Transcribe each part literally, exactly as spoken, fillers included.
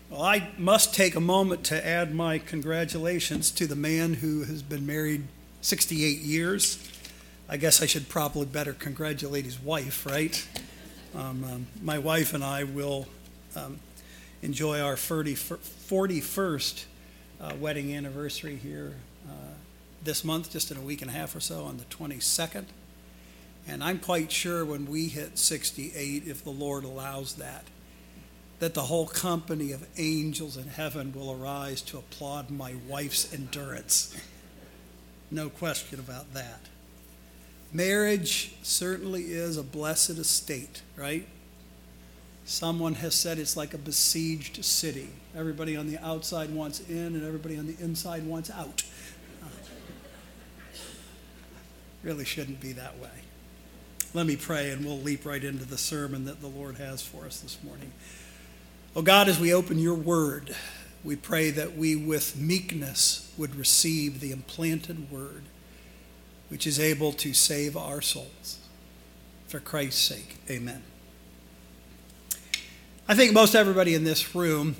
Well, I must take a moment to add my congratulations to the man who has been married sixty-eight years. I guess I should probably better congratulate his wife, right? Um, um, my wife and I will um, enjoy our forty-first uh, wedding anniversary here uh, this month, just in a week and a half or so, on the twenty-second. And I'm quite sure when we hit sixty-eight, if the Lord allows that, that the whole company of angels in heaven will arise to applaud my wife's endurance. No question about that. Marriage certainly is a blessed estate, right? Someone has said it's like a besieged city. Everybody on the outside wants in and everybody on the inside wants out. Uh, really shouldn't be that way. Let me pray and we'll leap right into the sermon that the Lord has for us this morning. Oh God, as we open your word, we pray that we with meekness would receive the implanted word, which is able to save our souls. For Christ's sake, amen. I think most everybody in this room,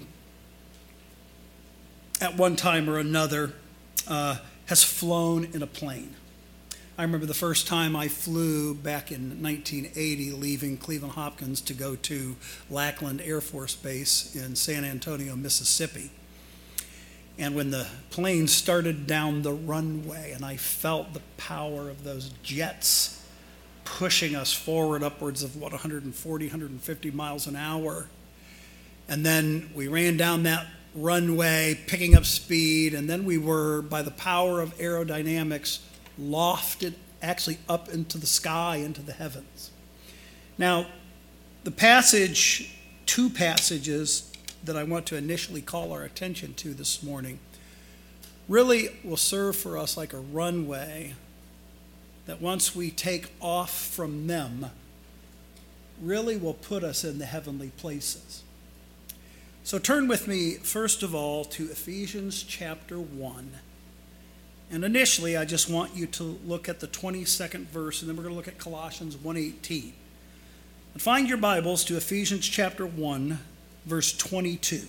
at one time or another, uh, has flown in a plane. I remember the first time I flew back in nineteen eighty, leaving Cleveland Hopkins to go to Lackland Air Force Base in San Antonio, Mississippi. And when the plane started down the runway and I felt the power of those jets pushing us forward upwards of, what, one forty, one fifty miles an hour. And then we ran down that runway, picking up speed, and then we were, by the power of aerodynamics, lofted actually up into the sky, into the heavens. Now, the passage, two passages that I want to initially call our attention to this morning, really will serve for us like a runway that once we take off from them, really will put us in the heavenly places. So turn with me, first of all, to Ephesians chapter one. And initially, I just want you to look at the twenty-second verse, and then we're going to look at Colossians one eighteen. And find your Bibles to Ephesians chapter one, verse twenty-two.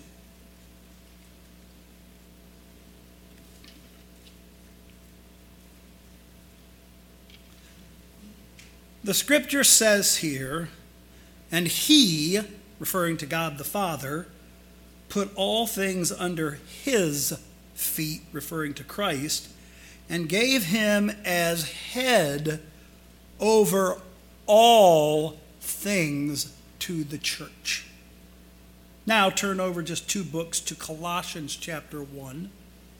The scripture says here, and he, referring to God the Father, put all things under his feet, referring to Christ, and gave him as head over all things to the church. Now turn over just two books to Colossians chapter one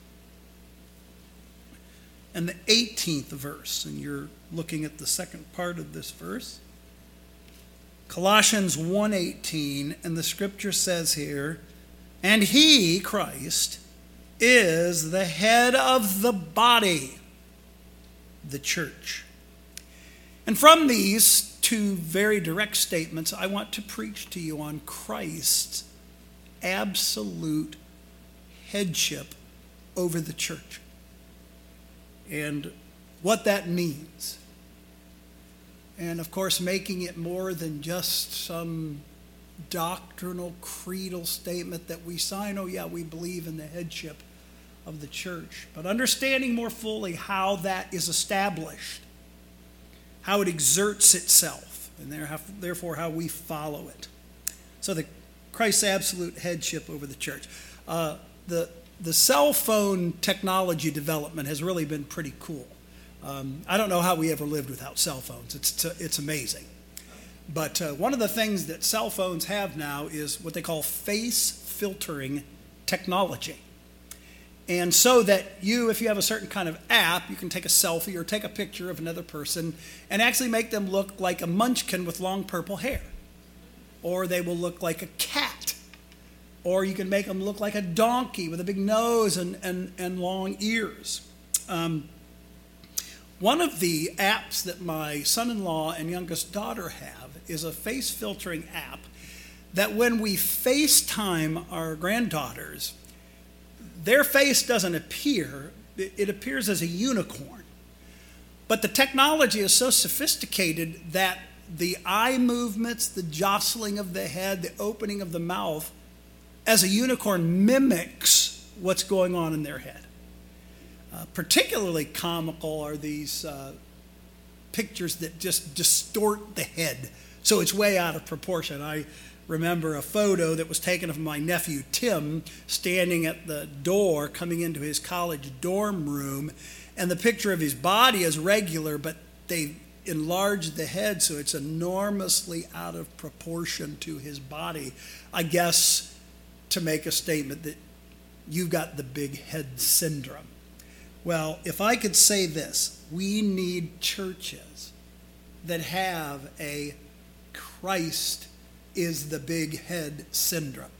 and the eighteenth verse, and you're looking at the second part of this verse. Colossians one eighteen, and the scripture says here, and he, Christ, is the head of the body, the church. And from these two very direct statements, I want to preach to you on Christ's absolute headship over the church and what that means. And of course, making it more than just some doctrinal, creedal statement that we sign, oh yeah, we believe in the headship of the church, but understanding more fully how that is established, how it exerts itself, and therefore how we follow it. So the Christ's absolute headship over the church. Uh, the the cell phone technology development has really been pretty cool. Um, I don't know how we ever lived without cell phones. It's it's amazing. But uh, one of the things that cell phones have now is what they call face filtering technology. And so that you, if you have a certain kind of app, you can take a selfie or take a picture of another person and actually make them look like a munchkin with long purple hair. Or they will look like a cat. Or you can make them look like a donkey with a big nose and, and, and long ears. Um, one of the apps that my son-in-law and youngest daughter have is a face filtering app that when we FaceTime our granddaughters, their face doesn't appear, it appears as a unicorn. But the technology is so sophisticated that the eye movements, the jostling of the head, the opening of the mouth as a unicorn mimics what's going on in their head. Uh, particularly comical are these uh, pictures that just distort the head so it's way out of proportion. I remember a photo that was taken of my nephew Tim standing at the door coming into his college dorm room, and the picture of his body is regular, but they enlarged the head so it's enormously out of proportion to his body, I guess to make a statement that you've got the big head syndrome. Well, if I could say this, we need churches that have a Christ is the big head syndrome.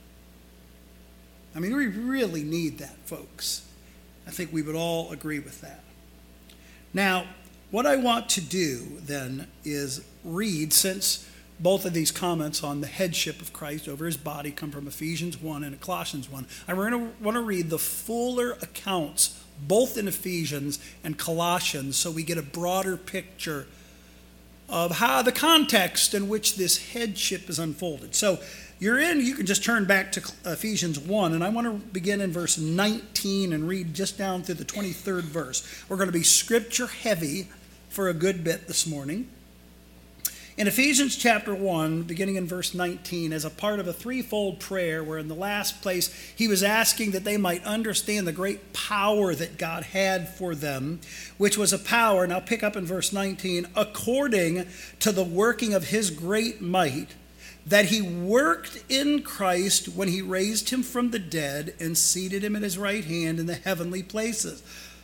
I mean, we really need that, folks. I think we would all agree with that. Now, what I want to do then is read, since both of these comments on the headship of Christ over his body come from Ephesians one and Colossians one. I want to read the fuller accounts, both in Ephesians and Colossians, so we get a broader picture of how the context in which this headship is unfolded. So you're in, you can just turn back to Ephesians one, and I want to begin in verse nineteen and read just down through the twenty-third verse. We're going to be scripture heavy for a good bit this morning. In Ephesians chapter one, beginning in verse nineteen, as a part of a threefold prayer, where in the last place he was asking that they might understand the great power that God had for them, which was a power, now pick up in verse nineteen, according to the working of his great might, that he worked in Christ when he raised him from the dead and seated him at his right hand in the heavenly places,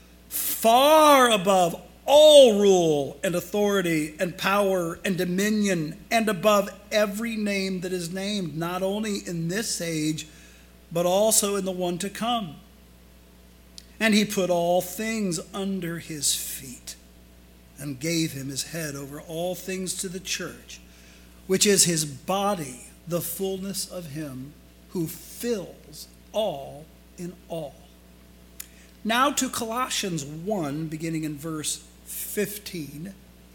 far above all rule and authority and power and dominion, and above every name that is named, not only in this age, but also in the one to come. And he put all things under his feet and gave him his head over all things to the church, which is his body, the fullness of him who fills all in all. Now to Colossians one, beginning in verse fifteen,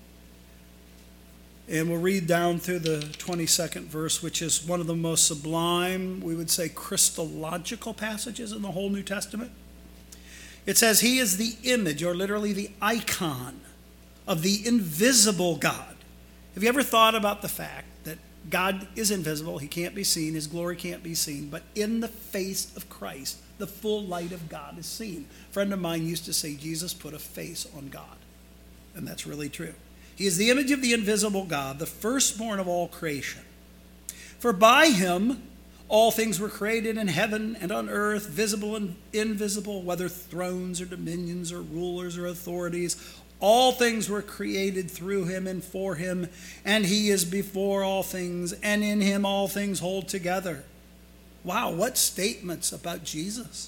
and we'll read down through the twenty-second verse, which is one of the most sublime, we would say Christological passages in the whole New Testament. It says, he is the image, or literally the icon, of the invisible God. Have you ever thought about the fact that God is invisible, he can't be seen, his glory can't be seen, but in the face of Christ, the full light of God is seen? A friend of mine used to say Jesus put a face on God. And that's really true. He is the image of the invisible God, the firstborn of all creation. For by him all things were created in heaven and on earth, visible and invisible, whether thrones or dominions or rulers or authorities. All things were created through him and for him, and he is before all things, and in him all things hold together. Wow, what statements about Jesus.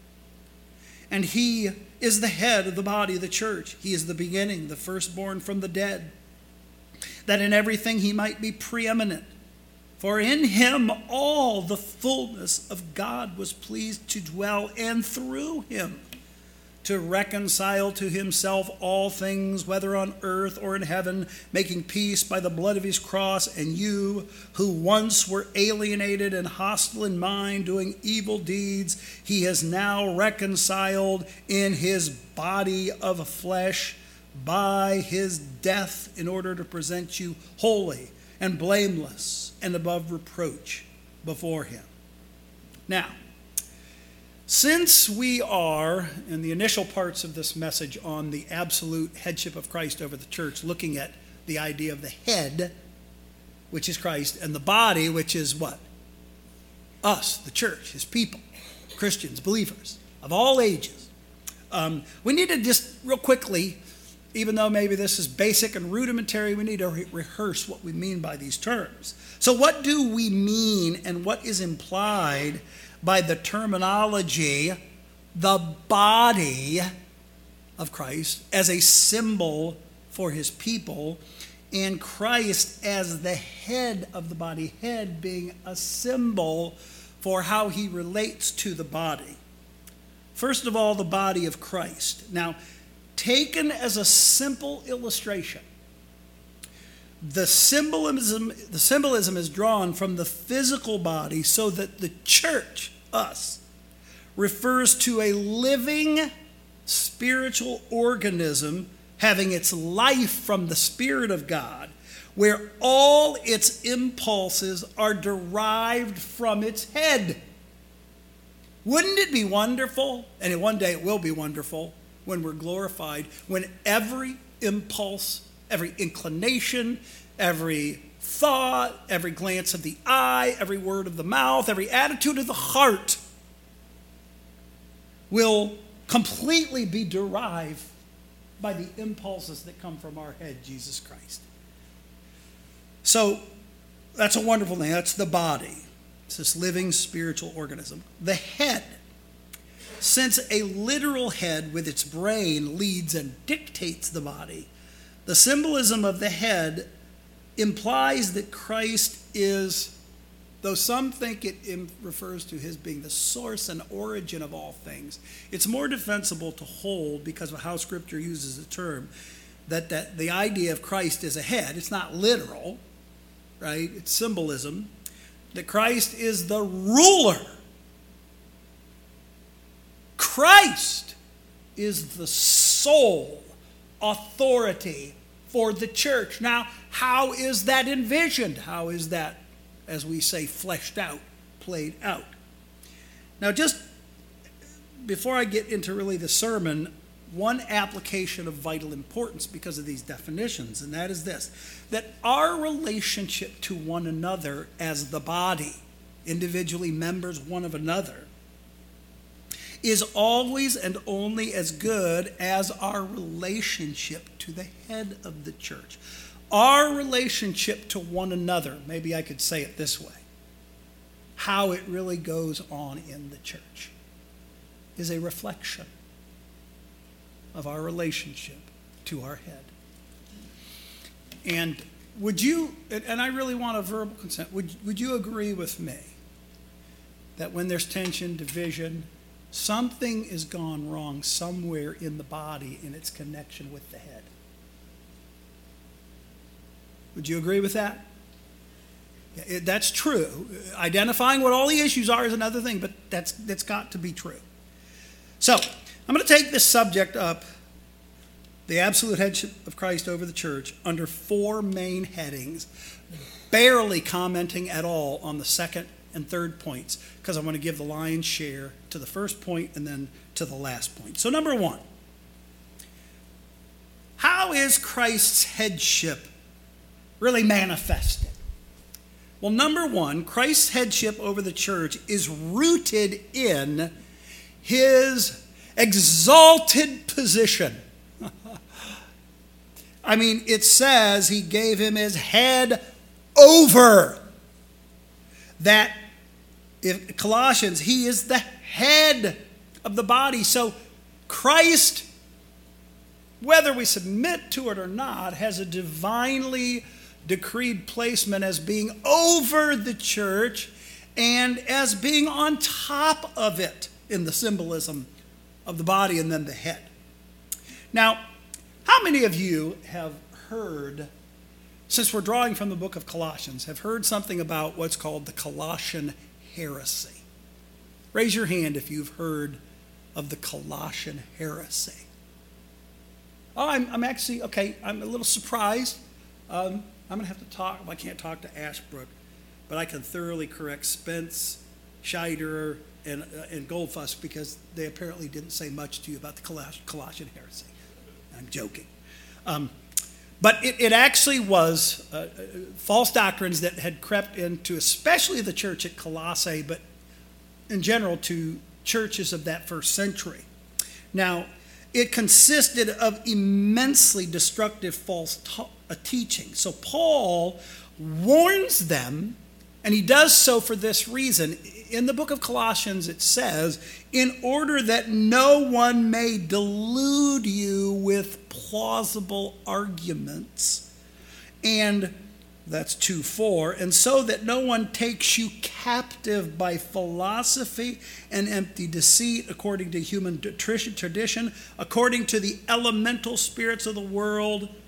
And he is the head of the body of the church. He is the beginning, the firstborn from the dead, that in everything he might be preeminent. For in him all the fullness of God was pleased to dwell, and through him to reconcile to himself all things, whether on earth or in heaven, making peace by the blood of his cross. And you, who once were alienated and hostile in mind, doing evil deeds, he has now reconciled in his body of flesh by his death, in order to present you holy and blameless and above reproach before him. Now, since we are, in the initial parts of this message, on the absolute headship of Christ over the church, looking at the idea of the head, which is Christ, and the body, which is what? Us, the church, his people, Christians, believers of all ages. Um, we need to just real quickly, even though maybe this is basic and rudimentary, we need to re- rehearse what we mean by these terms. So what do we mean, and what is implied by the terminology, the body of Christ as a symbol for his people, and Christ as the head of the body, head being a symbol for how he relates to the body? First of all, the body of Christ. Now, taken as a simple illustration, the symbolism, the symbolism is drawn from the physical body so that the church, us, refers to a living spiritual organism having its life from the Spirit of God, where all its impulses are derived from its head. Wouldn't it be wonderful? And one day it will be wonderful when we're glorified, when every impulse, every inclination, every thought, every glance of the eye, every word of the mouth, every attitude of the heart will completely be derived by the impulses that come from our head, Jesus Christ. So that's a wonderful thing. That's the body. It's this living spiritual organism. The head. Since a literal head with its brain leads and dictates the body, the symbolism of the head implies that Christ is, though some think it refers to his being the source and origin of all things, it's more defensible to hold, because of how Scripture uses the term, that, that the idea of Christ is a head. It's not literal, right? It's symbolism. That Christ is the ruler. Christ is the sole authority for the church. Now, how is that envisioned? How is that, as we say, fleshed out, played out? Now, just before I get into really the sermon, one application of vital importance because of these definitions, and that is this, that our relationship to one another as the body, individually members one of another, is always and only as good as our relationship to the head of the church. Our relationship to one another, maybe I could say it this way, how it really goes on in the church, is a reflection of our relationship to our head. And would you, and I really want a verbal consent, would, would you agree with me that when there's tension, division, something is gone wrong somewhere in the body in its connection with the head? Would you agree with that? It, that's true. Identifying what all the issues are is another thing, but that's that's got to be true. So, I'm going to take this subject up, the absolute headship of Christ over the church, under four main headings, barely commenting at all on the second and third points, because I want to give the lion's share to the first point and then to the last point. So number one, how is Christ's headship really manifested? Well, number one, Christ's headship over the church is rooted in his exalted position. I mean, it says he gave him his head over. That, if Colossians, he is the head of the body. So Christ, whether we submit to it or not, has a divinely decreed placement as being over the church and as being on top of it in the symbolism of the body and then the head. Now, how many of you have heard, since we're drawing from the book of Colossians, have heard something about what's called the Colossian heresy? Raise your hand if you've heard of the Colossian heresy. Oh, I'm, I'm actually, okay, I'm a little surprised. Um, I'm going to have to talk, well, I can't talk to Ashbrook, but I can thoroughly correct Spence, Scheider, and, uh, and Goldfuss, because they apparently didn't say much to you about the Coloss- Colossian heresy. I'm joking. Um, but it, it actually was uh, uh, false doctrines that had crept into especially the church at Colossae, but in general to churches of that first century. Now, it consisted of immensely destructive false to- uh, teaching. So Paul warns them, and he does so for this reason. In the book of Colossians, it says, in order that no one may delude you with plausible arguments, and that's two four, and so that no one takes you captive by philosophy and empty deceit, according to human tradition, according to the elemental spirits of the world,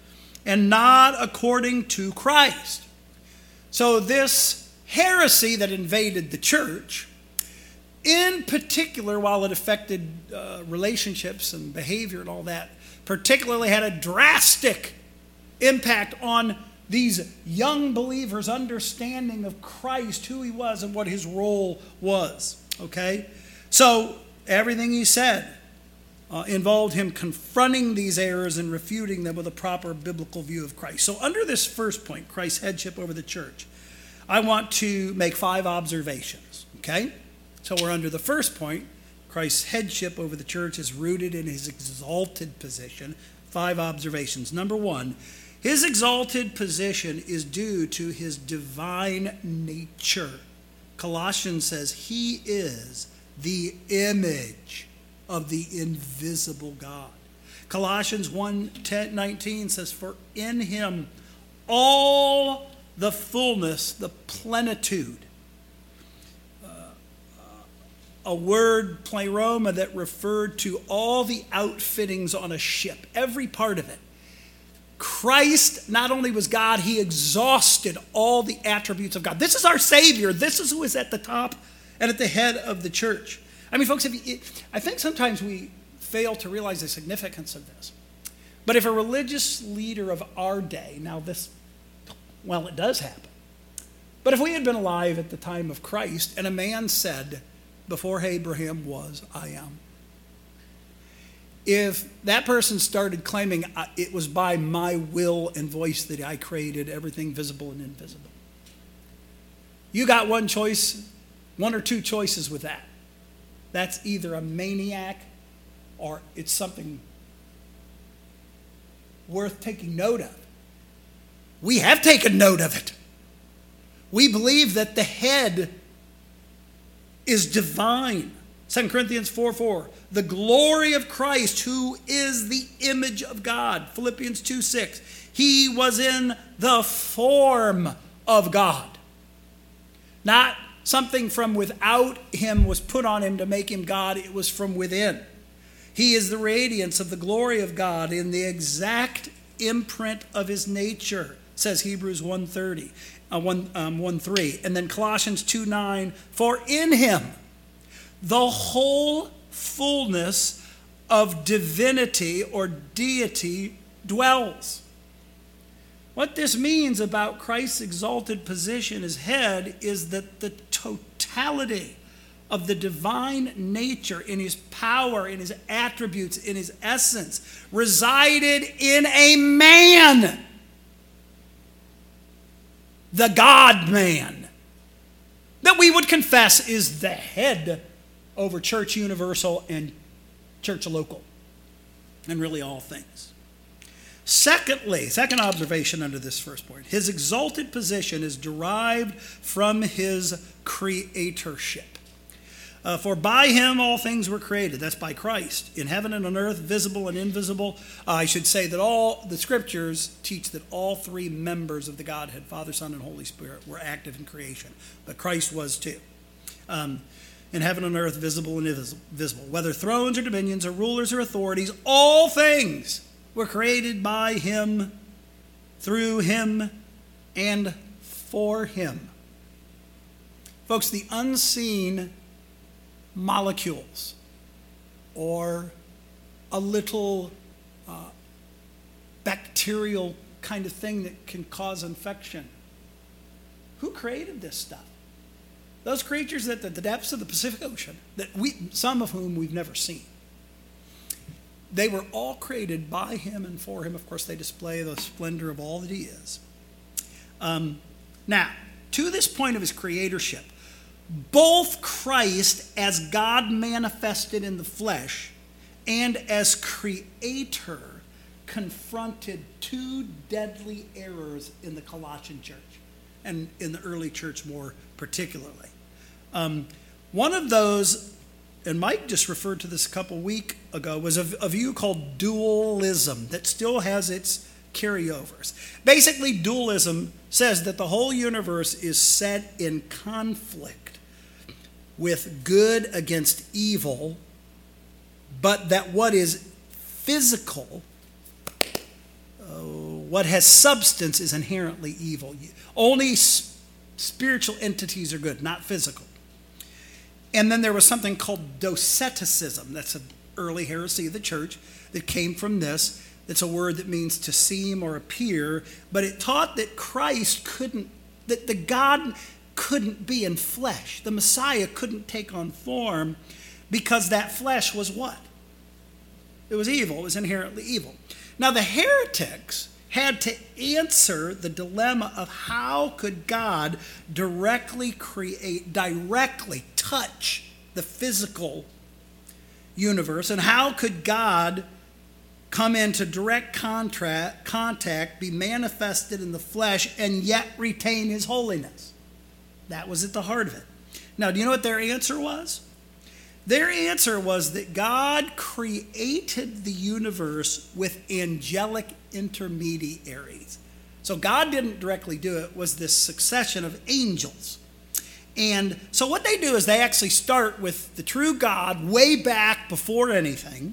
and not according to Christ. So this heresy that invaded the church, in particular, while it affected uh, relationships and behavior and all that, particularly had a drastic impact on these young believers' understanding of Christ, who he was and what his role was. Okay? So everything he said uh, involved him confronting these errors and refuting them with a proper biblical view of Christ. So under this first point, Christ's headship over the church, I want to make five observations. Okay? So we're under the first point. Christ's headship over the church is rooted in his exalted position. Five observations. Number one, his exalted position is due to his divine nature. Colossians says he is the image of the invisible God. Colossians one nineteen says, for in him all the fullness, the plenitude, a word, pleroma, that referred to all the outfittings on a ship, every part of it. Christ not only was God, he exhausted all the attributes of God. This is our Savior. This is who is at the top and at the head of the church. I mean, folks, if you, I think sometimes we fail to realize the significance of this. But if a religious leader of our day, now this, well, it does happen. But if we had been alive at the time of Christ and a man said, before Abraham was, I am. If that person started claiming it was by my will and voice that I created everything visible and invisible, you got one choice, one or two choices with that. That's either a maniac or it's something worth taking note of. We have taken note of it. We believe that the head is divine. Second Corinthians four four, the glory of Christ, who is the image of God. Philippians two six, he was in the form of God. Not something from without him was put on him to make him God, it was from within. He is the radiance of the glory of God in the exact imprint of his nature, says Hebrews one thirty. Uh, one, um, one three. And then Colossians two nine, for in him the whole fullness of divinity or deity dwells. What this means about Christ's exalted position as head is that the totality of the divine nature in his power, in his attributes, in his essence, resided in a man. The God-man, that we would confess is the head over Church Universal and Church Local, and really all things. Secondly, second observation under this first point, his exalted position is derived from his creatorship. Uh, for by him all things were created. That's by Christ. In heaven and on earth, visible and invisible. Uh, I should say that all the scriptures teach that all three members of the Godhead, Father, Son, and Holy Spirit, were active in creation. But Christ was too. Um, in heaven and earth, visible and invisible. Whether thrones or dominions or rulers or authorities, all things were created by him, through him, and for him. Folks, the unseen molecules or a little uh, bacterial kind of thing that can cause infection. Who created this stuff? Those creatures at the depths of the Pacific Ocean, that we, some of whom we've never seen. They were all created by him and for him. Of course, they display the splendor of all that he is. Um, now, to this point of his creatorship, both Christ as God manifested in the flesh and as creator confronted two deadly errors in the Colossian church and in the early church more particularly. Um, one of those, and Mike just referred to this a couple weeks ago, was a, a view called dualism that still has its carryovers. Basically, dualism says that the whole universe is set in conflict with good against evil, but that what is physical, uh, what has substance is inherently evil. Only s- spiritual entities are good, not physical. And then there was something called Doceticism. That's an early heresy of the church that came from this. It's a word that means to seem or appear, but it taught that Christ couldn't, that the God couldn't be in flesh. The Messiah couldn't take on form because that flesh was what? It was evil. It was inherently evil. Now the heretics had to answer the dilemma of how could God directly create, directly touch the physical universe, and how could God come into direct contract, contact, be manifested in the flesh, and yet retain his holiness? That was at the heart of it. Now, do you know what their answer was? Their answer was that God created the universe with angelic intermediaries. So God didn't directly do it. It was this succession of angels. And so what they do is they actually start with the true God way back before anything.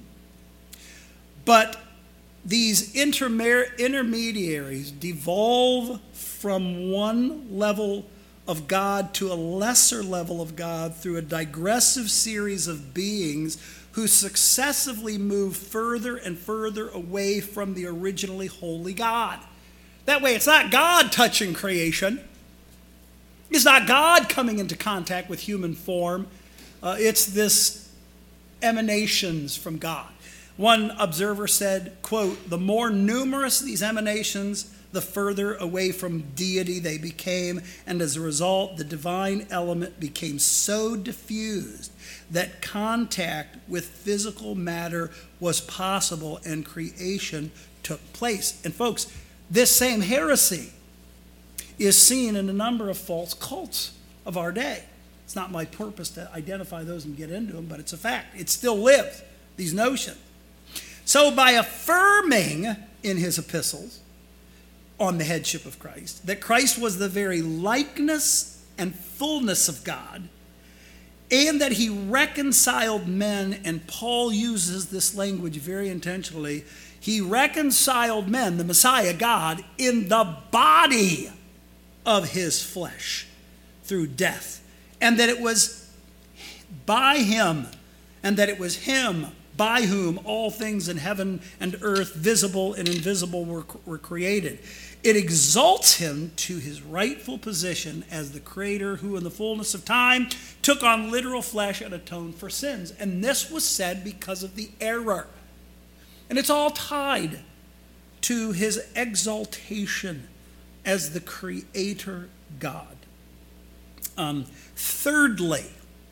But these intermer- intermediaries devolve from one level of God to a lesser level of God through a digressive series of beings who successively move further and further away from the originally holy God. That way, it's not God touching creation. It's not God coming into contact with human form. Uh, it's this emanations from God. One observer said, quote, "The more numerous these emanations, the further away from deity they became, and as a result, the divine element became so diffused that contact with physical matter was possible and creation took place." And folks, this same heresy is seen in a number of false cults of our day. It's not my purpose to identify those and get into them, but it's a fact. It still lives, these notions. So by affirming in his epistles on the headship of Christ, that Christ was the very likeness and fullness of God, and that he reconciled men, and Paul uses this language very intentionally, he reconciled men, the Messiah, God, in the body of his flesh through death, and that it was by him, and that it was him by whom all things in heaven and earth, visible and invisible, were, were created. It exalts him to his rightful position as the creator who in the fullness of time took on literal flesh and atoned for sins. And this was said because of the error. And it's all tied to his exaltation as the creator God. Um, thirdly,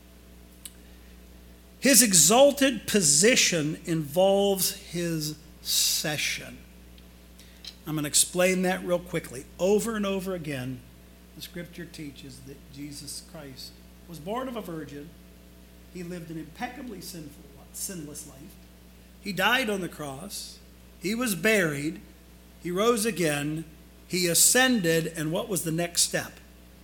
his exalted position involves his session. I'm going to explain that real quickly. Over and over again, the scripture teaches that Jesus Christ was born of a virgin. He lived an impeccably sinful, sinless life. He died on the cross. He was buried. He rose again. He ascended. And what was the next step?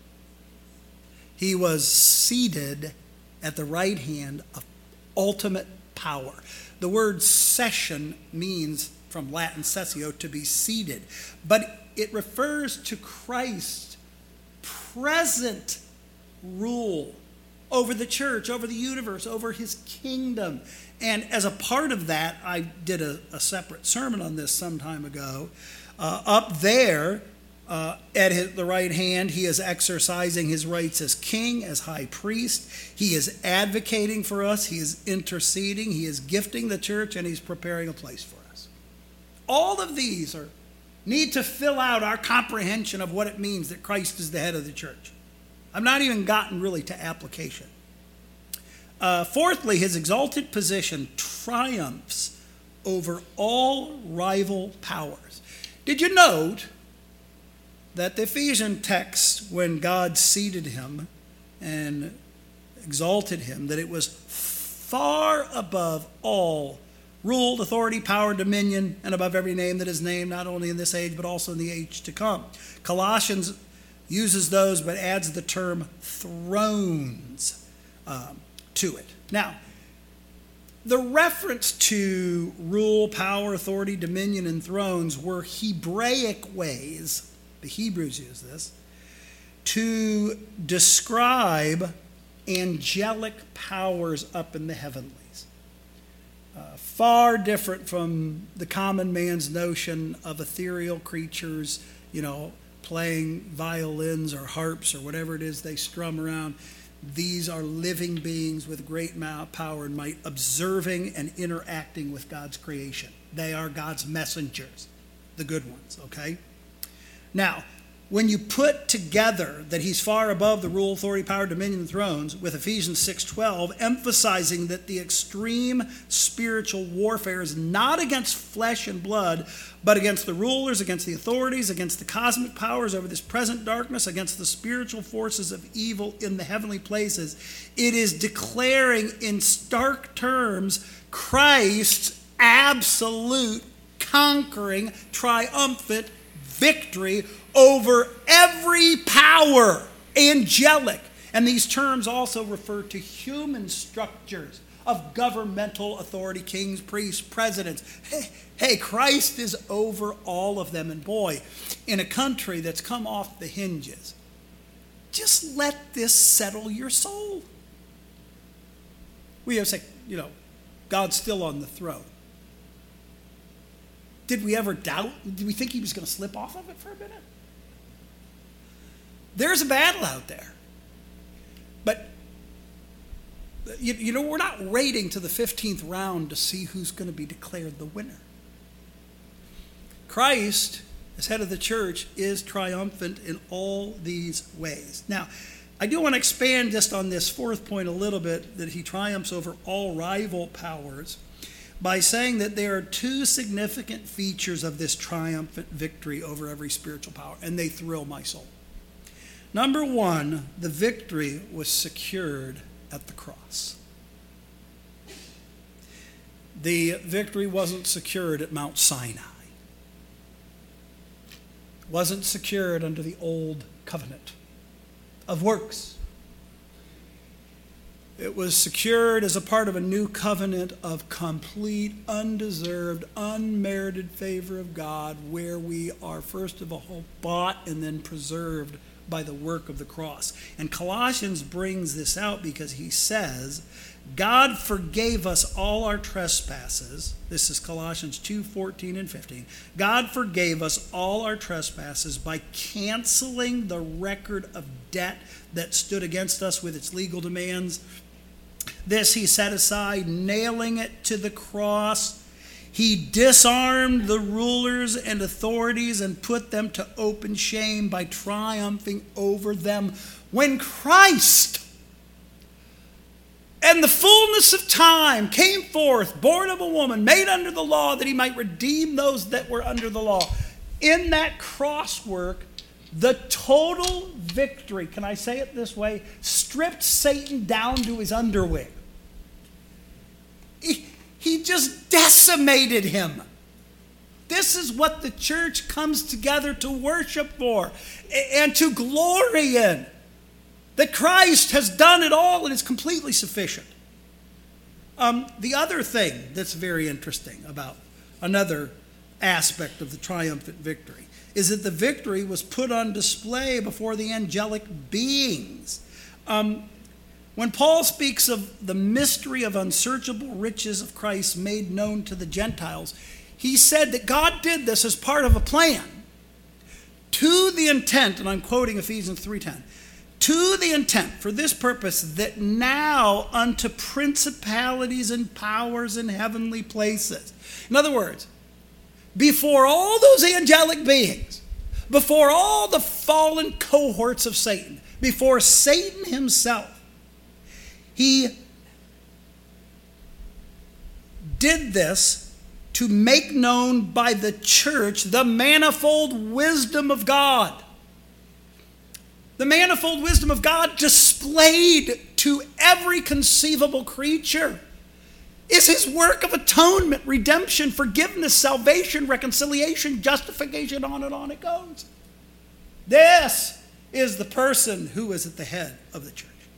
He was seated at the right hand of ultimate power. The word session means, from Latin sessio, to be seated. But it refers to Christ's present rule over the church, over the universe, over his kingdom. And as a part of that, I did a, a separate sermon on this some time ago. Uh, up there, uh, at his, the right hand, he is exercising his rights as king, as high priest. He is advocating for us. He is interceding. He is gifting the church, and he's preparing a place for us. All of these are need to fill out our comprehension of what it means that Christ is the head of the church. I've not even gotten really to application. Uh, fourthly, his exalted position triumphs over all rival powers. Did you note that the Ephesian text, when God seated him and exalted him, that it was far above all rule, authority, power, dominion, and above every name that is named, not only in this age, but also in the age to come. Colossians uses those, but adds the term thrones um, to it. Now, The reference to rule, power, authority, dominion, and thrones were Hebraic ways, the Hebrews use this, to describe angelic powers up in the heavenlies. Uh, far different from the common man's notion of ethereal creatures, you know, playing violins or harps or whatever it is they strum around. These are living beings with great power and might, observing and interacting with God's creation. They are God's messengers, the good ones, okay? Now, when you put together that he's far above the rule, authority, power, dominion, and thrones with Ephesians six twelve, emphasizing that the extreme spiritual warfare is not against flesh and blood, but against the rulers, against the authorities, against the cosmic powers over this present darkness, against the spiritual forces of evil in the heavenly places, it is declaring in stark terms Christ's absolute, conquering, triumphant victory over every power, angelic. And these terms also refer to human structures of governmental authority, kings, priests, presidents. Hey, hey, Christ is over all of them. And boy, in a country that's come off the hinges, just let this settle your soul. We have said, you know, God's still on the throne. Did we ever doubt? Did we think he was going to slip off of it for a minute? There's a battle out there. But, you, you know, we're not waiting to the fifteenth round to see who's going to be declared the winner. Christ, as head of the church, is triumphant in all these ways. Now, I do want to expand just on this fourth point a little bit, that he triumphs over all rival powers, by saying that there are two significant features of this triumphant victory over every spiritual power, and they thrill my soul. Number one, the victory was secured at the cross. The victory wasn't secured at Mount Sinai. It wasn't secured under the old covenant of works. It was secured as a part of a new covenant of complete, undeserved, unmerited favor of God, where we are first of all bought and then preserved by the work of the cross. And Colossians brings this out because he says, God forgave us all our trespasses. This is Colossians two fourteen and fifteen. God forgave us all our trespasses by canceling the record of debt that stood against us with its legal demands. This he set aside, nailing it to the cross. He disarmed the rulers and authorities and put them to open shame by triumphing over them. When Christ and the fullness of time came forth, born of a woman, made under the law, that he might redeem those that were under the law. In that cross work, the total victory, can I say it this way, stripped Satan down to his underwear. He, he just decimated him. This is what the church comes together to worship for and to glory in. That Christ has done it all and is completely sufficient. Um, the other thing that's very interesting about another aspect of the triumphant victory is that the victory was put on display before the angelic beings. Um, when Paul speaks of the mystery of unsearchable riches of Christ made known to the Gentiles, he said that God did this as part of a plan to the intent, and I'm quoting Ephesians three ten, to the intent, for this purpose, that now unto principalities and powers in heavenly places. In other words, before all those angelic beings, before all the fallen cohorts of Satan, before Satan himself, he did this to make known by the church the manifold wisdom of God. The manifold wisdom of God displayed to every conceivable creature is his work of atonement, redemption, forgiveness, salvation, reconciliation, justification, on and on it goes. This is the person who is at the head of the church.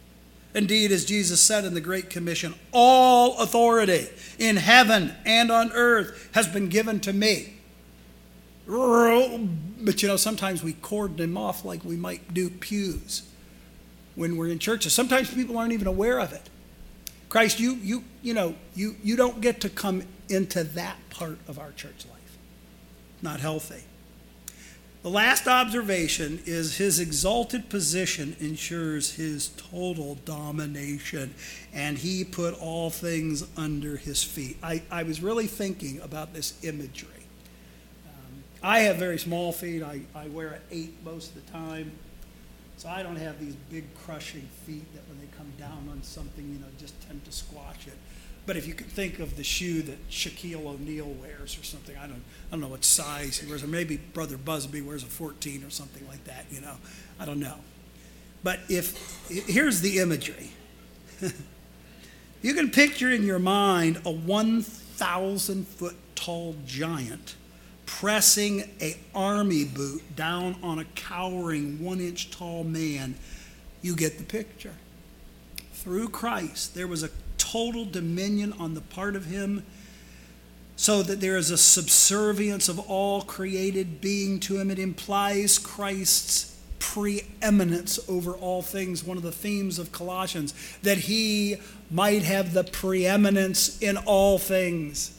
Indeed, as Jesus said in the Great Commission, all authority in heaven and on earth has been given to me. But you know, sometimes we cordon them off like we might do pews when we're in churches. Sometimes people aren't even aware of it. Christ, you you you know, you, you don't get to come into that part of our church life. Not healthy. The last observation is his exalted position ensures his total domination, and he put all things under his feet. I, I was really thinking about this imagery. Um, I have very small feet. I, I wear an eight most of the time, so I don't have these big crushing feet that when they come down on something, you know, just tend to squash it. But if you could think of the shoe that Shaquille O'Neal wears or something, I don't, I don't know what size he wears, or maybe Brother Busby wears a fourteen or something like that, you know. I don't know. But if, here's the imagery. You can picture in your mind a one thousand foot tall giant pressing an army boot down on a cowering one inch tall man. You get the picture. Through Christ, there was a total dominion on the part of him, so that there is a subservience of all created being to him. It implies Christ's preeminence over all things. One of the themes of Colossians, that he might have the preeminence in all things.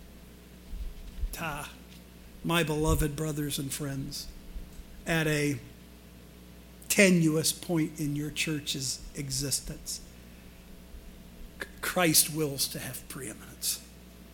Ta, my beloved brothers and friends, at a tenuous point in your church's existence, Christ wills to have preeminence.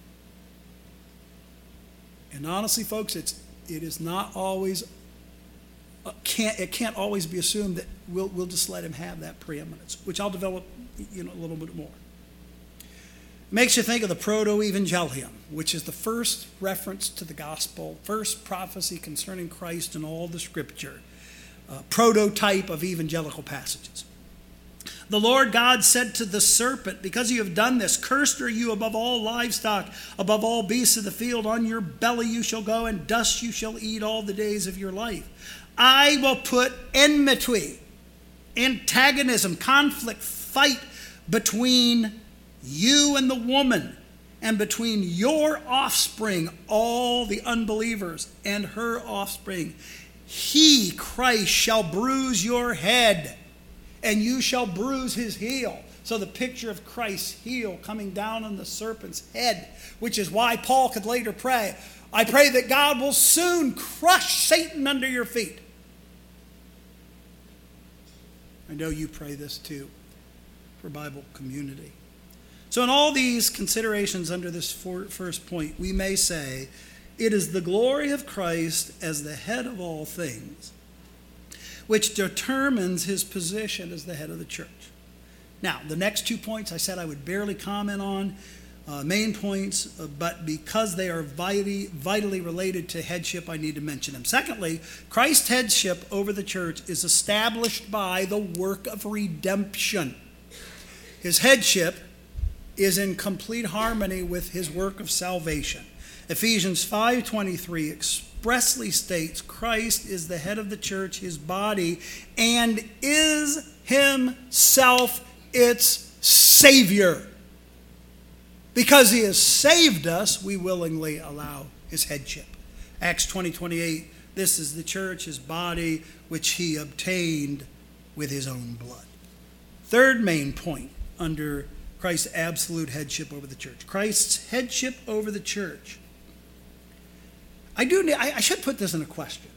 And honestly, folks, it's it is not always uh, can't it can't always be assumed that we'll we'll just let him have that preeminence, which I'll develop, you know, a little bit more. It makes you think of the proto-evangelium, which is the first reference to the gospel, first prophecy concerning Christ in all the scripture, uh, prototype of evangelical passages. The Lord God said to the serpent, because you have done this, cursed are you above all livestock, above all beasts of the field. On your belly you shall go, and dust you shall eat all the days of your life. I will put enmity, antagonism, conflict, fight between you and the woman, and between your offspring, all the unbelievers, and her offspring. He, Christ, shall bruise your head, and you shall bruise his heel. So the picture of Christ's heel coming down on the serpent's head, which is why Paul could later pray, I pray that God will soon crush Satan under your feet. I know you pray this too for Bible community. So in all these considerations under this first point, we may say, it is the glory of Christ as the head of all things which determines his position as the head of the church. Now, the next two points I said I would barely comment on, uh, main points, uh, but because they are vitally, vitally related to headship, I need to mention them. Secondly, Christ's headship over the church is established by the work of redemption. His headship is in complete harmony with his work of salvation. Ephesians five twenty-three expressly states Christ is the head of the church, his body, and is himself its Savior. Because he has saved us, we willingly allow his headship. Acts twenty twenty-eight, this is the church, his body, which he obtained with his own blood. Third main point under Christ's absolute headship over the church. Christ's headship over the church. I do. Need, I, I should put this in a question.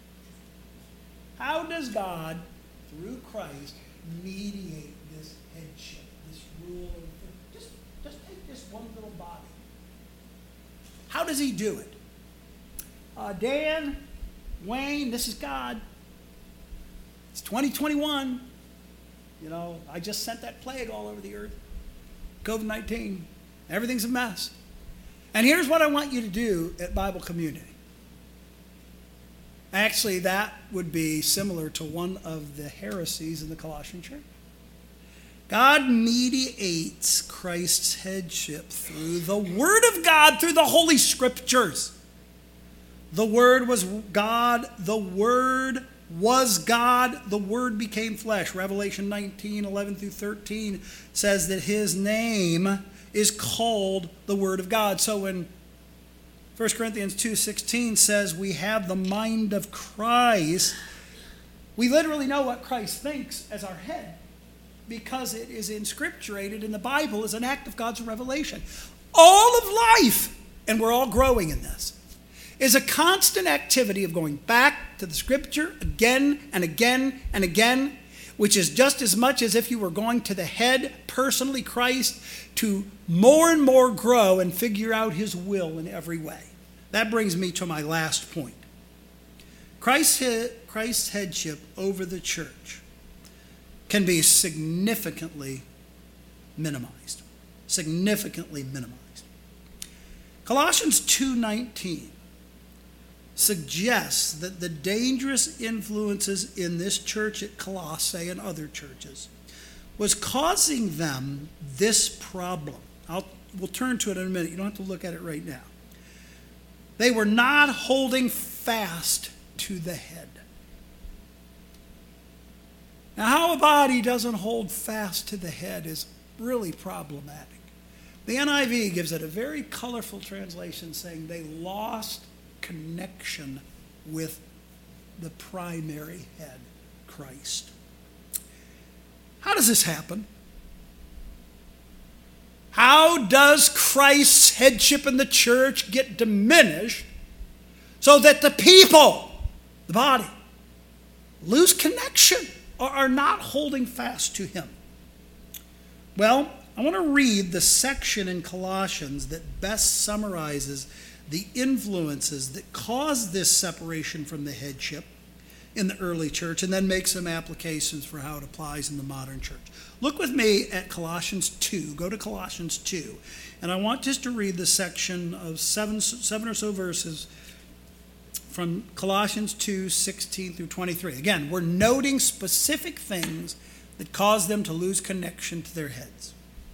How does God, through Christ, mediate this headship, this rule? Of, just, just take this one little body. How does he do it? Uh, Dan, Wayne, this is God. It's twenty twenty-one. You know, I just sent that plague all over the earth. covid nineteen. Everything's a mess. And here's what I want you to do at Bible Community. Actually, that would be similar to one of the heresies in the Colossian church. God mediates Christ's headship through the Word of God, through the Holy Scriptures. The Word was God, the Word was God. The Word became flesh. Revelation nineteen, eleven through thirteen says that his name is called the Word of God. So when First Corinthians two sixteen says we have the mind of Christ, we literally know what Christ thinks as our head because it is inscripturated in the Bible as an act of God's revelation. All of life, and we're all growing in this, is a constant activity of going back to the Scripture again and again and again, which is just as much as if you were going to the head, personally Christ, to more and more grow and figure out his will in every way. That brings me to my last point. Christ's, Christ's headship over the church can be significantly minimized. Significantly minimized. Colossians two nineteen suggests that the dangerous influences in this church at Colossae and other churches was causing them this problem. I'll, we'll turn to it in a minute. You don't have to look at it right now. They were not holding fast to the head. Now, how a body doesn't hold fast to the head is really problematic. The N I V gives it a very colorful translation saying they lost connection with the primary head, Christ. How does this happen? How does Christ's headship in the church get diminished so that the people, the body, lose connection or are not holding fast to him? Well, I want to read the section in Colossians that best summarizes the influences that caused this separation from the headship in the early church, and then make some applications for how it applies in the modern church. Look with me at Colossians two. Go to Colossians two. And I want just to read the section of seven, seven or so verses from Colossians two, sixteen through twenty-three. Again, we're noting specific things that cause them to lose connection to their heads.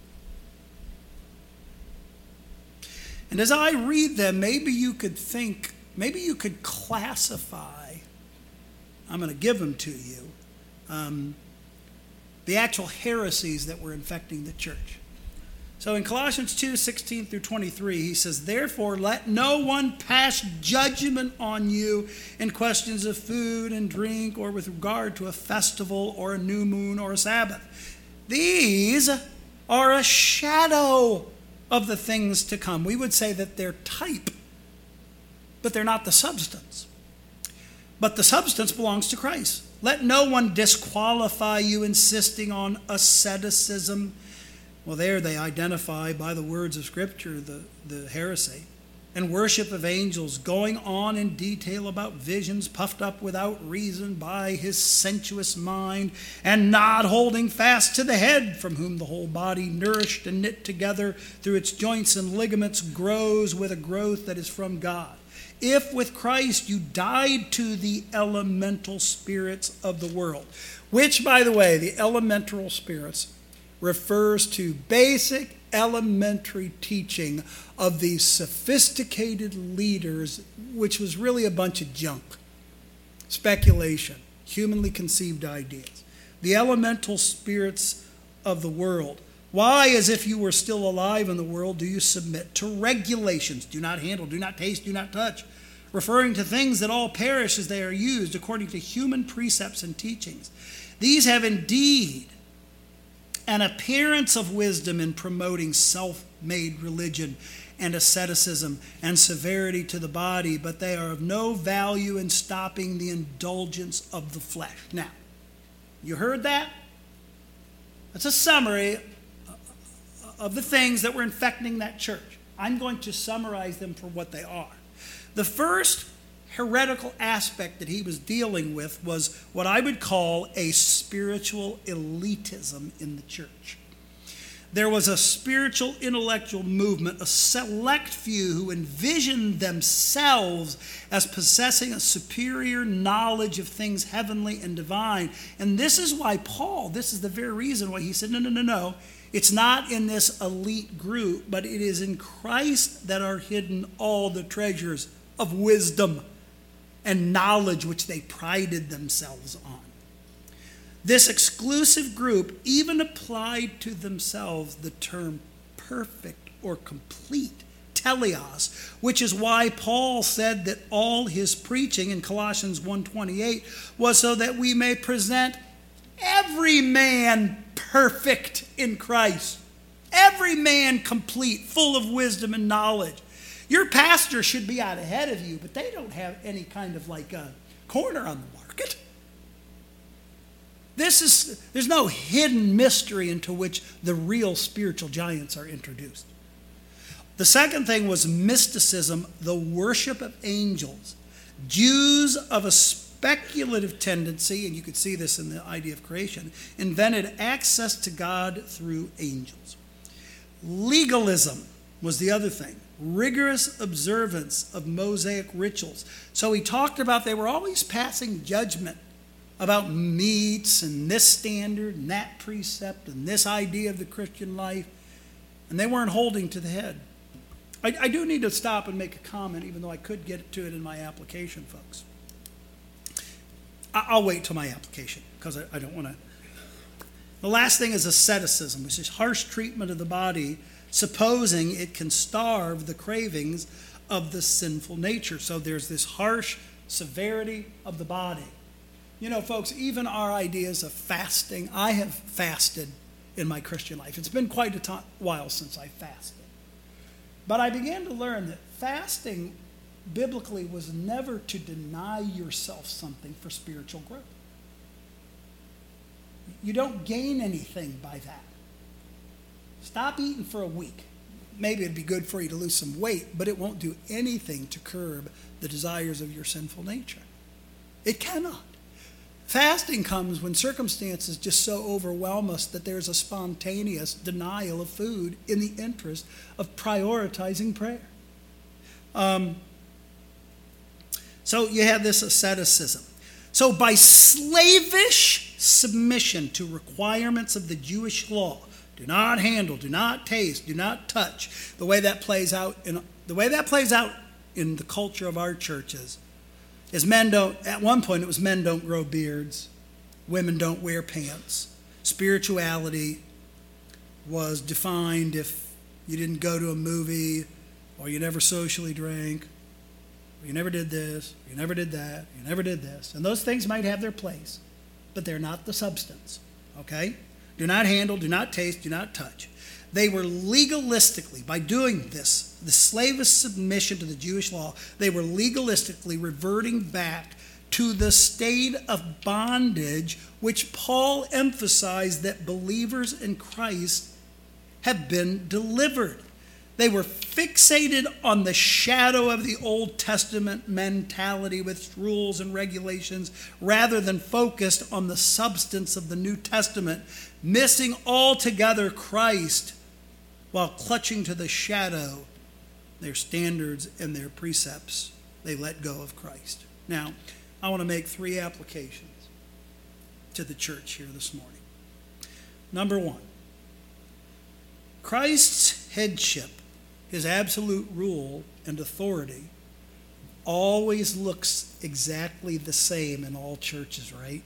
And as I read them, maybe you could think, maybe you could classify, I'm going to give them to you, um, the actual heresies that were infecting the church. So in Colossians two, sixteen through twenty-three, he says, "Therefore let no one pass judgment on you in questions of food and drink or with regard to a festival or a new moon or a Sabbath. These are a shadow of the things to come." We would say that they're type, but they're not the substance. But the substance belongs to Christ. Let no one disqualify you insisting on asceticism. Well, there they identify by the words of Scripture the, the heresy. And worship of angels, going on in detail about visions, puffed up without reason by his sensuous mind, and not holding fast to the head, from whom the whole body, nourished and knit together through its joints and ligaments, grows with a growth that is from God. If with Christ you died to the elemental spirits of the world, which, by the way, the elemental spirits refers to basic elementary teaching of these sophisticated leaders, which was really a bunch of junk, speculation, humanly conceived ideas. The elemental spirits of the world. Why, as if you were still alive in the world, do you submit to regulations? Do not handle, do not taste, do not touch, referring to things that all perish as they are used according to human precepts and teachings. These have indeed an appearance of wisdom in promoting self-made religion and asceticism and severity to the body, but they are of no value in stopping the indulgence of the flesh. Now, you heard that? That's a summary of the things that were infecting that church. I'm going to summarize them for what they are. The first heretical aspect that he was dealing with was what I would call a spiritual elitism in the church. There was a spiritual intellectual movement, a select few who envisioned themselves as possessing a superior knowledge of things heavenly and divine. And this is why Paul, this is the very reason why he said, no, no, no, no. It's not in this elite group, but it is in Christ that are hidden all the treasures of wisdom and knowledge which they prided themselves on. This exclusive group even applied to themselves the term perfect or complete, teleos, which is why Paul said that all his preaching in Colossians one twenty-eight was so that we may present every man perfect in Christ. Every man complete, full of wisdom and knowledge. Your pastor should be out ahead of you, but they don't have any kind of like a corner on the market. This is, there's no hidden mystery into which the real spiritual giants are introduced. The second thing was mysticism, the worship of angels. Jews of a speculative tendency, and you could see this in the idea of creation, invented access to God through angels. Legalism was the other thing. Rigorous observance of Mosaic rituals. So he talked about they were always passing judgment about meats and this standard and that precept and this idea of the Christian life, and they weren't holding to the head. I, I do need to stop and make a comment, even though I could get to it in my application, folks. I, I'll wait till my application because I, I don't want to. The last thing is asceticism, which is harsh treatment of the body, supposing it can starve the cravings of the sinful nature. So there's this harsh severity of the body. You know, folks, even our ideas of fasting, I have fasted in my Christian life. It's been quite a t- while since I fasted. But I began to learn that fasting biblically was never to deny yourself something for spiritual growth. You don't gain anything by that. Stop eating for a week. Maybe it'd be good for you to lose some weight, but it won't do anything to curb the desires of your sinful nature. It cannot. Fasting comes when circumstances just so overwhelm us that there's a spontaneous denial of food in the interest of prioritizing prayer. Um, so you have this asceticism. So by slavish submission to requirements of the Jewish law, do not handle, do not taste, do not touch, the way that plays out in the way that plays out in the culture of our churches is men don't, at one point it was men don't grow beards, women don't wear pants. Spirituality was defined if you didn't go to a movie, or you never socially drank, or you never did this, or you never did that, you never did this. And those things might have their place, but they're not the substance, okay? Do not handle, do not taste, do not touch. They were legalistically, by doing this, the slavish submission to the Jewish law, they were legalistically reverting back to the state of bondage which Paul emphasized that believers in Christ have been delivered. They were fixated on the shadow of the Old Testament mentality with rules and regulations rather than focused on the substance of the New Testament, missing altogether Christ while clutching to the shadow, their standards and their precepts. They let go of Christ. Now, I want to make three applications to the church here this morning. Number one, Christ's headship, his absolute rule and authority, always looks exactly the same in all churches, right?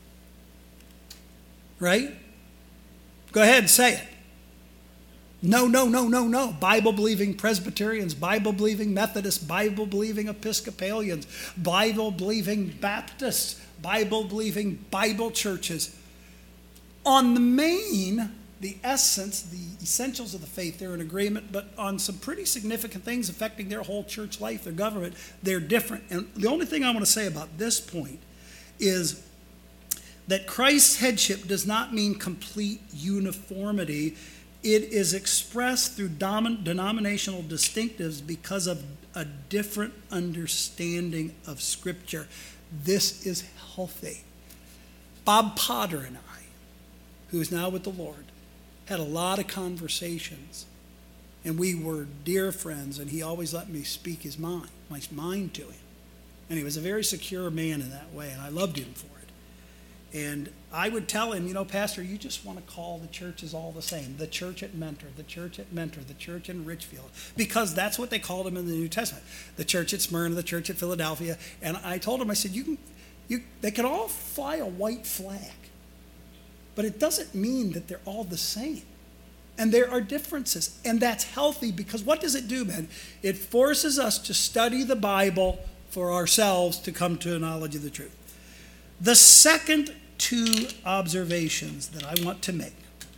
Right? Go ahead and say it. No, no, no, no, no. Bible-believing Presbyterians, Bible-believing Methodists, Bible-believing Episcopalians, Bible-believing Baptists, Bible-believing Bible churches. On the main, the essence, the essentials of the faith, they're in agreement, but on some pretty significant things affecting their whole church life, their government, they're different. And the only thing I want to say about this point is that Christ's headship does not mean complete uniformity. It is expressed through dom- denominational distinctives because of a different understanding of Scripture. This is healthy. Bob Potter and I, who is now with the Lord, had a lot of conversations, and we were dear friends, and he always let me speak his mind, my mind to him. And he was a very secure man in that way, and I loved him for it. And I would tell him, you know, Pastor, you just want to call the churches all the same. The church at Mentor, the church at Mentor, the church in Richfield. Because that's what they called them in the New Testament. The church at Smyrna, the church at Philadelphia. And I told him, I said, you can, you, they can all fly a white flag. But it doesn't mean that they're all the same. And there are differences. And that's healthy, because what does it do, man? It forces us to study the Bible for ourselves to come to a knowledge of the truth. The second two observations that I want to make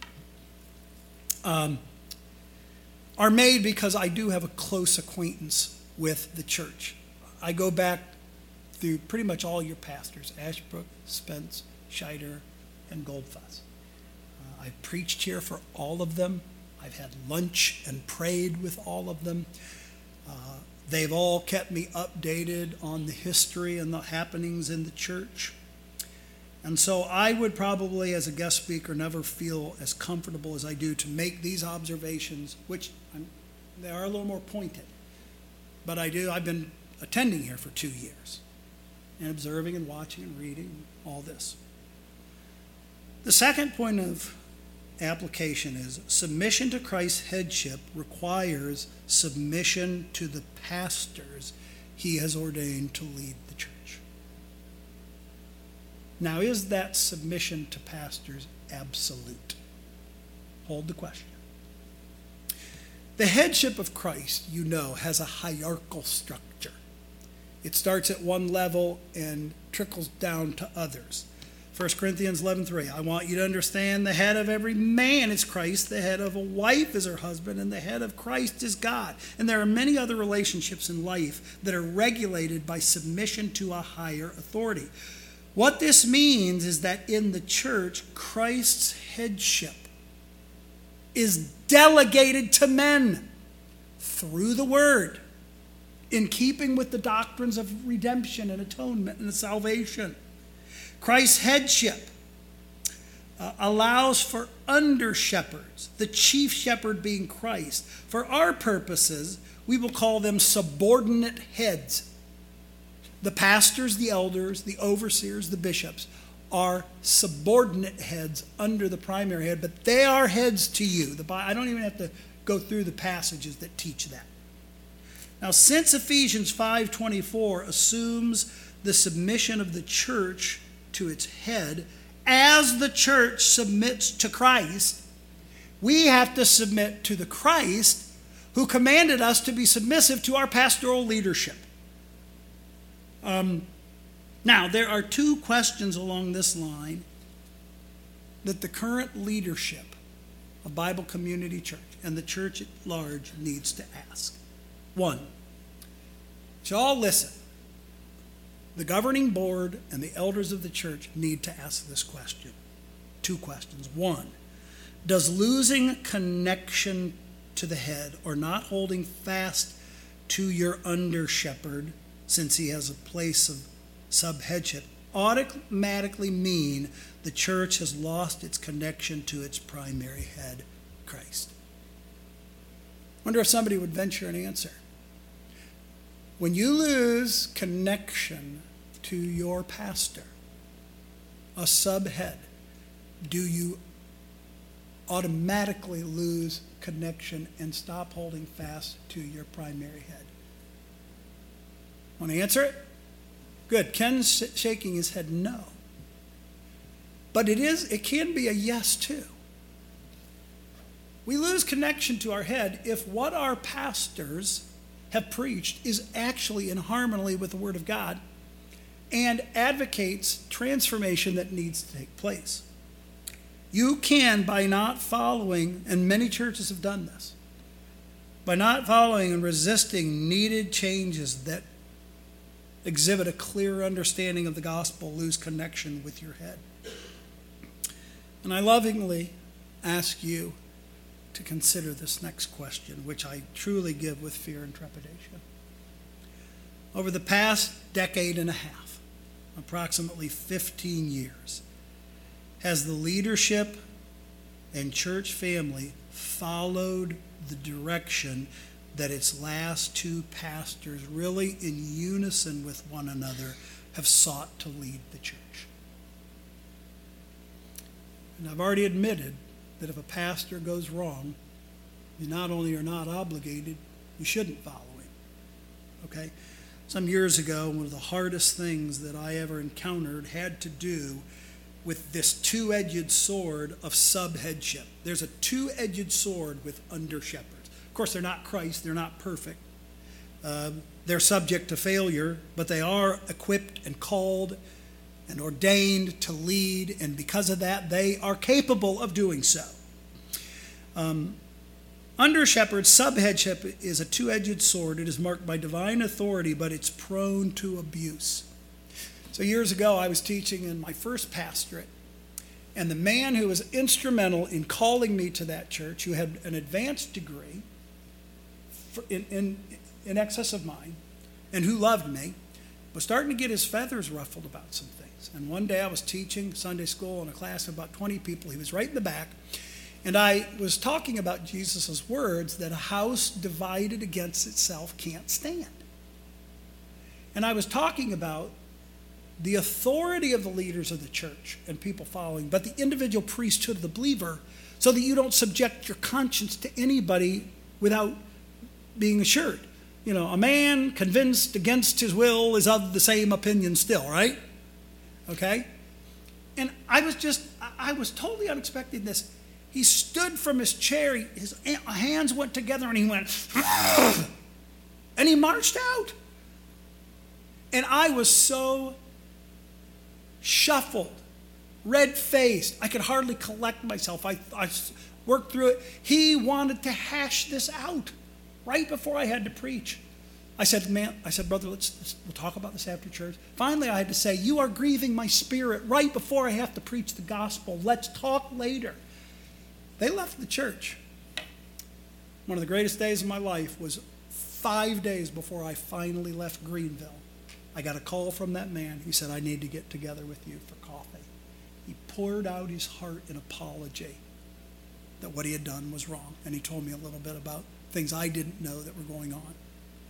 um, are made because I do have a close acquaintance with the church. I go back through pretty much all your pastors, Ashbrook, Spence, Scheider, and Goldfuss. Uh, I've preached here for all of them. I've had lunch and prayed with all of them. Uh, they've all kept me updated on the history and the happenings in the church. And so I would probably, as a guest speaker, never feel as comfortable as I do to make these observations, which I'm, they are a little more pointed. But I do, I've been attending here for two years and observing and watching and reading all this. The second point of application is submission to Christ's headship requires submission to the pastors he has ordained to lead the church. Now, is that submission to pastors absolute? Hold the question. The headship of Christ, you know, has a hierarchical structure. It starts at one level and trickles down to others. First Corinthians eleven three, I want you to understand the head of every man is Christ, the head of a wife is her husband, and the head of Christ is God. And there are many other relationships in life that are regulated by submission to a higher authority. What this means is that in the church, Christ's headship is delegated to men through the word, in keeping with the doctrines of redemption and atonement and salvation. Christ's headship uh, allows for under-shepherds, the chief shepherd being Christ. For our purposes, we will call them subordinate heads. The pastors, the elders, the overseers, the bishops are subordinate heads under the primary head, but they are heads to you. The, I don't even have to go through the passages that teach that. Now, since Ephesians five twenty-four assumes the submission of the church to its head as the church submits to Christ, we have to submit to the Christ who commanded us to be submissive to our pastoral leadership. Um, now, there are two questions along this line that the current leadership of Bible Community Church and the church at large needs to ask. One, so all listen. The governing board and the elders of the church need to ask this question. Two questions. One, does losing connection to the head or not holding fast to your under-shepherd, since he has a place of sub-headship, automatically mean the church has lost its connection to its primary head, Christ? I wonder if somebody would venture an answer. When you lose connection to your pastor, a sub-head, do you automatically lose connection and stop holding fast to your primary head? Want to answer it? Good. Ken's shaking his head no. But it is, it can be a yes too. We lose connection to our head if what our pastors have preached is actually in harmony with the Word of God and advocates transformation that needs to take place. You can, by not following, and many churches have done this, by not following and resisting needed changes that exhibit a clear understanding of the gospel, lose connection with your head. And I lovingly ask you to consider this next question, which I truly give with fear and trepidation. Over the past decade and a half, approximately fifteen years, has the leadership and church family followed the direction that its last two pastors, really in unison with one another, have sought to lead the church? And I've already admitted that if a pastor goes wrong, you not only are not obligated, you shouldn't follow him. Okay? Some years ago, one of the hardest things that I ever encountered had to do with this two-edged sword of sub-headship. There's a two-edged sword with under-shepherds. Of course, they're not Christ. They're not perfect. Uh, they're subject to failure, but they are equipped and called and ordained to lead, and because of that, they are capable of doing so. Um, under shepherd, sub-headship is a two-edged sword. It is marked by divine authority, but it's prone to abuse. So years ago, I was teaching in my first pastorate, and the man who was instrumental in calling me to that church, who had an advanced degree for, in, in, in excess of mine, and who loved me, was starting to get his feathers ruffled about some things. And one day I was teaching Sunday school in a class of about twenty people. He was right in the back. And I was talking about Jesus' words that a house divided against itself can't stand. And I was talking about the authority of the leaders of the church and people following, but the individual priesthood of the believer, so that you don't subject your conscience to anybody without being assured. You know, a man convinced against his will is of the same opinion still, right? Okay? And I was just, I was totally unexpecting this. He stood from his chair, his hands went together, and he went, and he marched out. And I was so shuffled, red-faced. I could hardly collect myself. I, I worked through it. He wanted to hash this out right before I had to preach. I said, man, I said, brother, let's, let's we'll talk about this after church. Finally, I had to say, you are grieving my spirit right before I have to preach the gospel. Let's talk later. They left the church. One of the greatest days of my life was five days before I finally left Greenville. I got a call from that man. He said, I need to get together with you for coffee. He poured out his heart in apology that what he had done was wrong. And he told me a little bit about things I didn't know that were going on.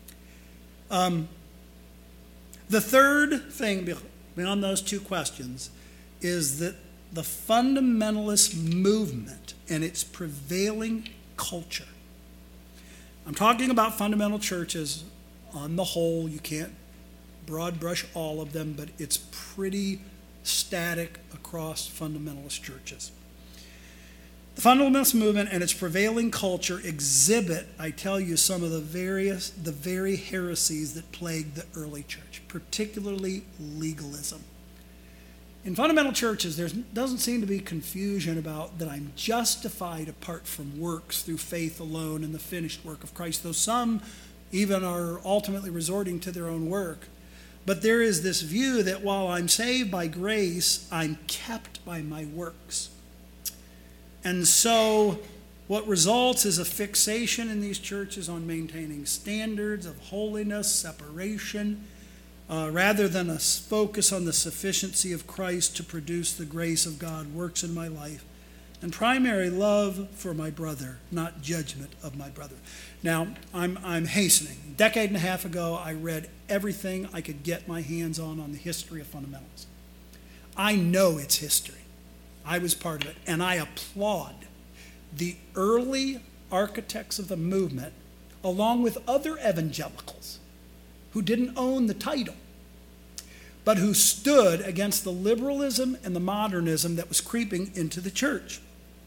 Um, the third thing beyond those two questions is that the fundamentalist movement and its prevailing culture. I'm talking about fundamental churches on the whole. You can't broad brush all of them, but it's pretty static across fundamentalist churches. The fundamentalist movement and its prevailing culture exhibit, I tell you, some of the various, the very heresies that plagued the early church, particularly legalism. In fundamental churches, there doesn't seem to be confusion about that I'm justified apart from works through faith alone in the finished work of Christ, though some even are ultimately resorting to their own work. But there is this view that while I'm saved by grace, I'm kept by my works. And so what results is a fixation in these churches on maintaining standards of holiness, separation, Uh, rather than a focus on the sufficiency of Christ to produce the grace of God works in my life, and primary love for my brother, not judgment of my brother. Now, I'm, I'm hastening. A decade and a half ago, I read everything I could get my hands on on the history of fundamentalism. I know its history. I was part of it, and I applaud the early architects of the movement, along with other evangelicals, who didn't own the title, but who stood against the liberalism and the modernism that was creeping into the church.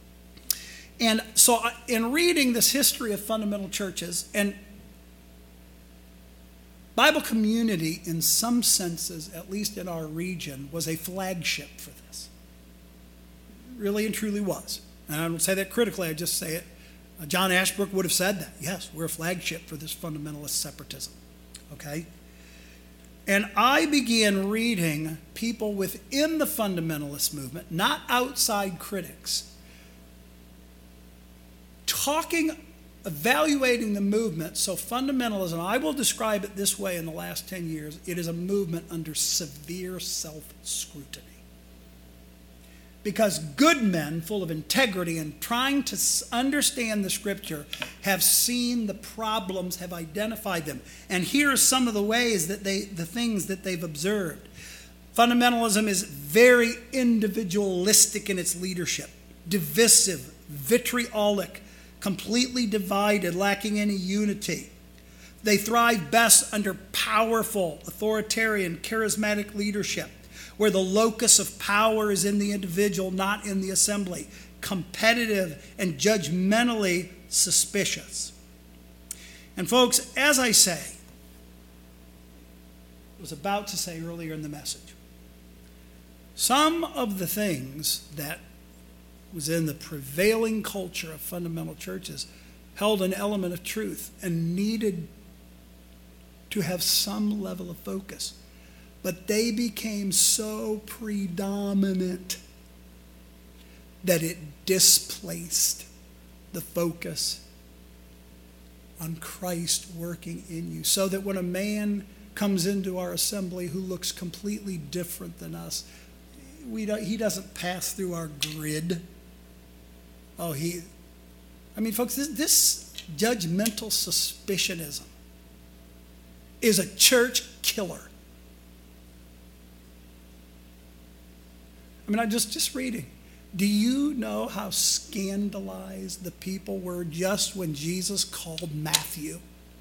And so in reading this history of fundamental churches, and Bible Community in some senses, at least in our region, was a flagship for this. It really and truly was. And I don't say that critically, I just say it. John Ashbrook would have said that. Yes, we're a flagship for this fundamentalist separatism. Okay? And I began reading people within the fundamentalist movement, not outside critics, talking, evaluating the movement. So fundamentalism, I will describe it this way in the last ten years, it is a movement under severe self-scrutiny. Because good men full of integrity and trying to understand the scripture have seen the problems, have identified them. And here are some of the ways that they, the things that they've observed. Fundamentalism is very individualistic in its leadership, divisive, vitriolic, completely divided, lacking any unity. They thrive best under powerful, authoritarian, charismatic leadership, where the locus of power is in the individual, not in the assembly, competitive and judgmentally suspicious. And folks, as I say, I was about to say earlier in the message, some of the things that was in the prevailing culture of fundamental churches held an element of truth and needed to have some level of focus. But they became so predominant that it displaced the focus on Christ working in you. So that when a man comes into our assembly who looks completely different than us, we don't, he doesn't pass through our grid. Oh, he, I mean, folks, this, this judgmental suspicionism is a church killer. I mean, I'm just, just reading. Do you know how scandalized the people were just when Jesus called Matthew?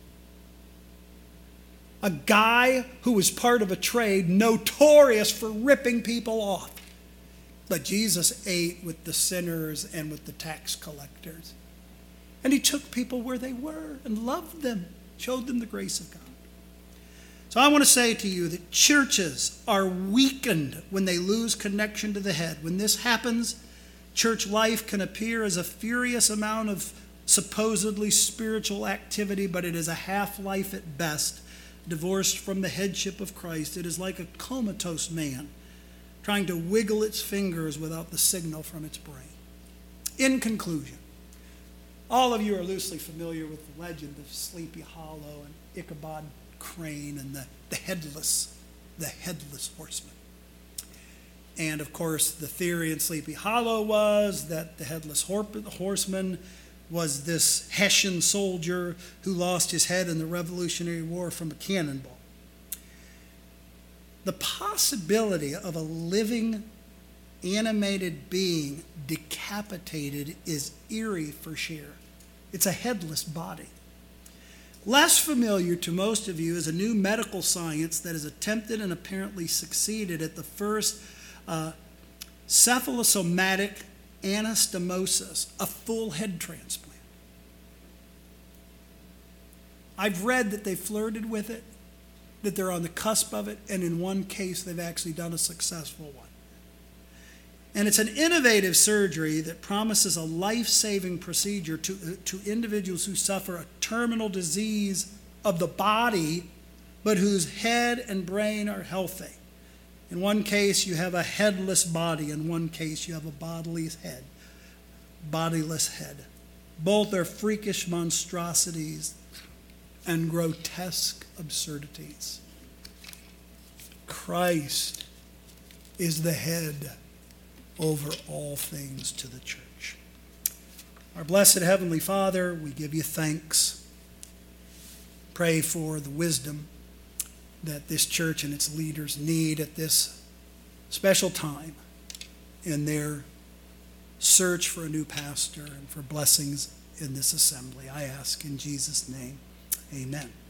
A guy who was part of a trade notorious for ripping people off. But Jesus ate with the sinners and with the tax collectors. And he took people where they were and loved them, showed them the grace of God. So I want to say to you that churches are weakened when they lose connection to the head. When this happens, church life can appear as a furious amount of supposedly spiritual activity, but it is a half-life at best, divorced from the headship of Christ. It is like a comatose man trying to wiggle its fingers without the signal from its brain. In conclusion, all of you are loosely familiar with the legend of Sleepy Hollow and Ichabod Crane and the, the headless, the headless horseman. And of course, the theory in Sleepy Hollow was that the headless horseman was this Hessian soldier who lost his head in the Revolutionary War from a cannonball. The possibility of a living, animated being decapitated is eerie for sheer. It's a headless body. Less familiar to most of you is a new medical science that has attempted and apparently succeeded at the first uh, cephalosomatic anastomosis, a full head transplant. I've read that they flirted with it, that they're on the cusp of it, and in one case they've actually done a successful one. And it's an innovative surgery that promises a life-saving procedure to, to individuals who suffer a terminal disease of the body, but whose head and brain are healthy. In one case, you have a headless body. In one case, you have a bodiless head. Bodiless head. Both are freakish monstrosities and grotesque absurdities. Christ is the head over all things to the church. Our blessed Heavenly Father, we give you thanks. Pray for the wisdom that this church and its leaders need at this special time in their search for a new pastor and for blessings in this assembly. I ask in Jesus' name, amen.